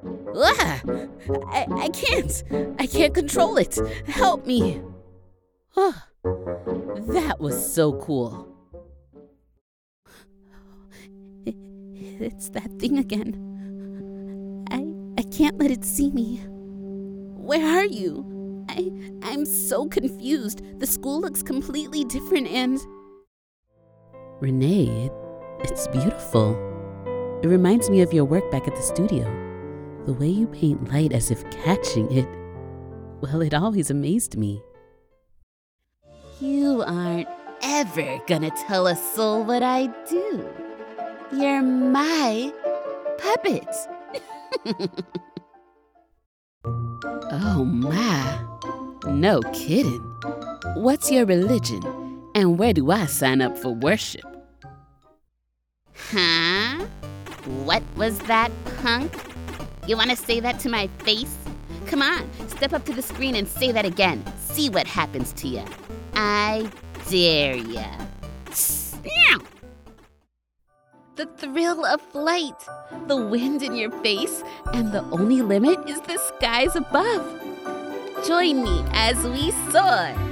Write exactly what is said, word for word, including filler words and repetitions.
Ah, I, I can't. I can't control it. Help me. Oh, that was so cool. It, it's that thing again. I I can't let it see me. Where are you? I I'm so confused. The school looks completely different and... Renee, it, it's beautiful. It reminds me of your work back at the studio. The way you paint light as if catching it. Well, it always amazed me. You aren't ever gonna tell a soul what I do. You're my puppet. Oh my, no kidding. What's your religion, and where do I sign up for worship? Huh? What was that, punk? You want to say that to my face? Come on, step up to the screen and say that again. See what happens to ya. I dare ya. The thrill of flight, the wind in your face, and the only limit is the skies above. Join me as we soar.